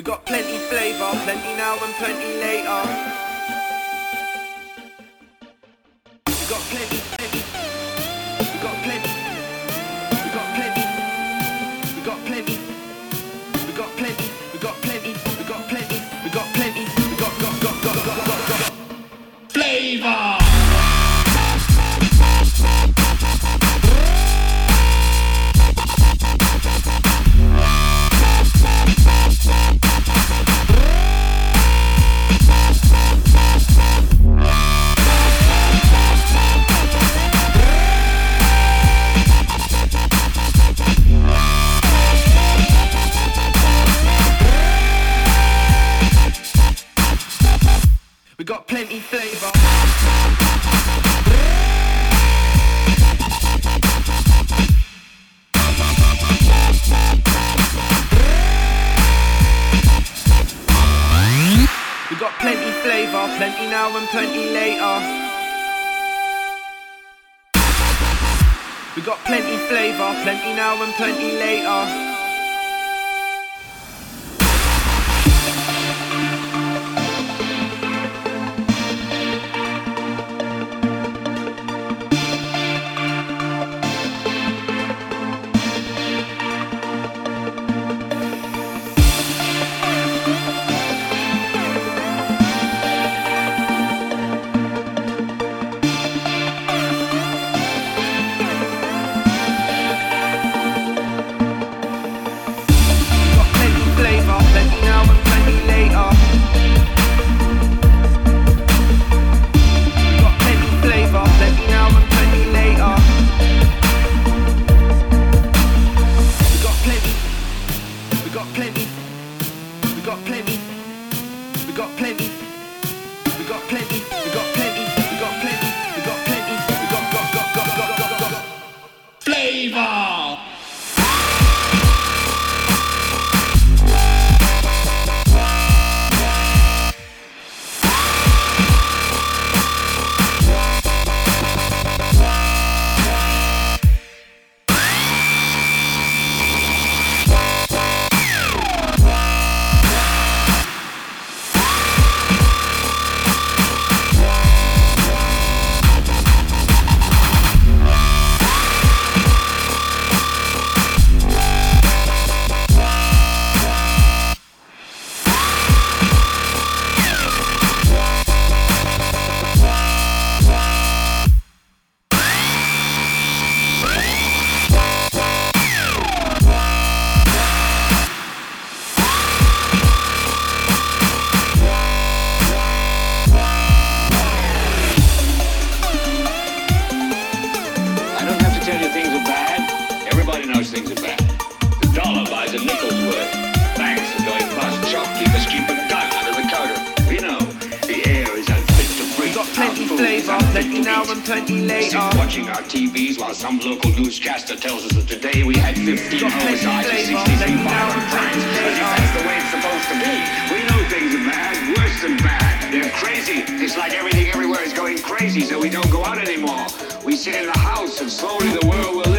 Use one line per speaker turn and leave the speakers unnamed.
We got plenty flavour, plenty now and plenty later. We got plenty, plenty. We got plenty. We got plenty. We got plenty. We got plenty. We got plenty. We got plenty. We got plenty. We got flavor. We got plenty flavor. We got plenty flavor, plenty now and plenty later. We got plenty flavor, plenty now and plenty later.
Watching our TVs while some local newscaster tells us that today we had 15 homicides and 63 violent crimes. As if that's the way it's supposed to be. We know things are bad, worse than bad. They're crazy. It's like everything everywhere is going crazy, so we don't go out anymore. We sit in the house and slowly the world will